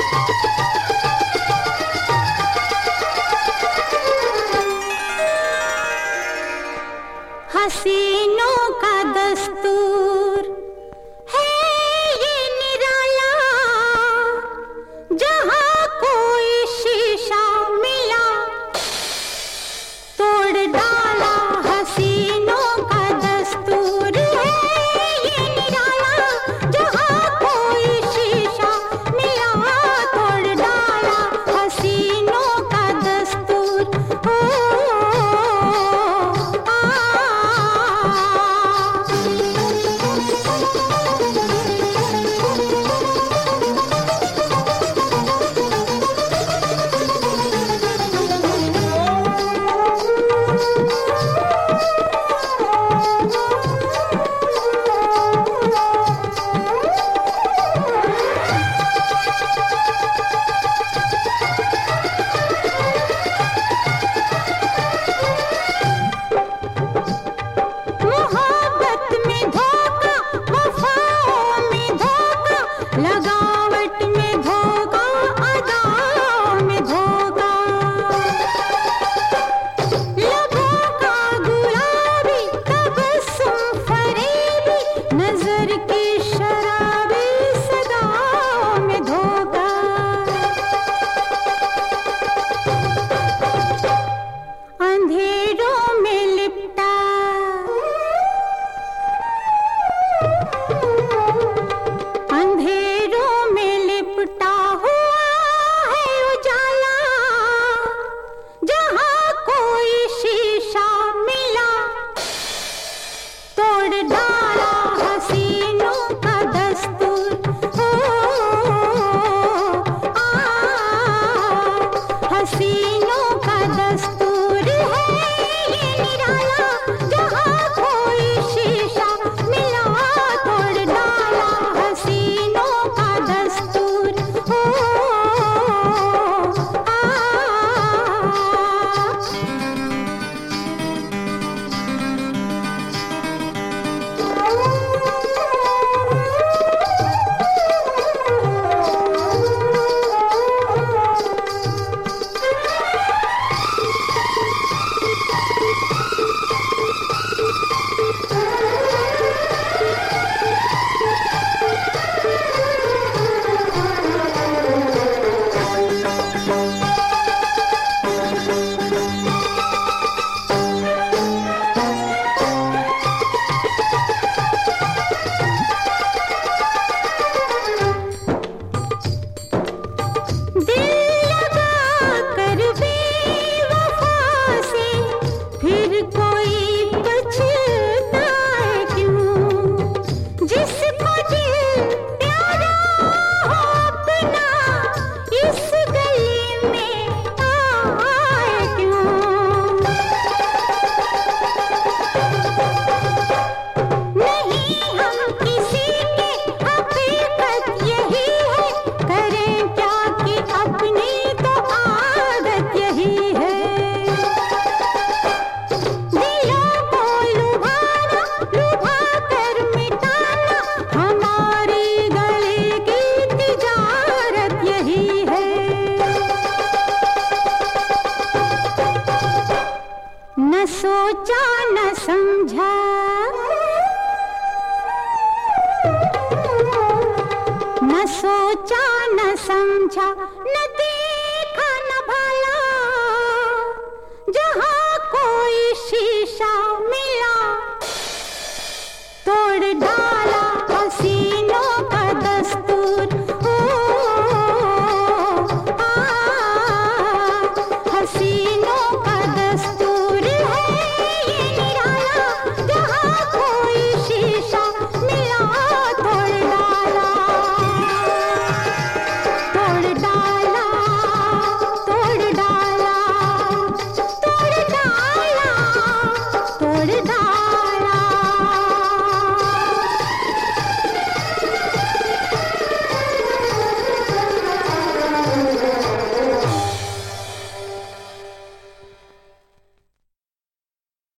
हसीनों का दस्तूर है ये निराला, जहाँ कोई शीशा मिला तोड़ डाला। हसीनों का दस्तूर है ये निराला, जहाँ कोई शीशा मिला तोड़ डाला। हसीनों का दस्तूर हो लगावट में धोखा, अदाओं में धोखा। लबों का गुलाबी तबस्सुम फरेबी, नजर की शराबी सदाओं में धोखा। अंधेरों में लिपटा अंधेरों में लिपटा हुआ है उजाला, जहाँ कोई शीशा मिला तोड़ डाला। हसीनों का दस्तूर हो हसीनों का दस्तूर है ये निराला, जहाँ कोई शीशा मिला तोड़ डाला। हसीनों का दस्तूर हो सोचा न समझा, न सोचा न समझा, न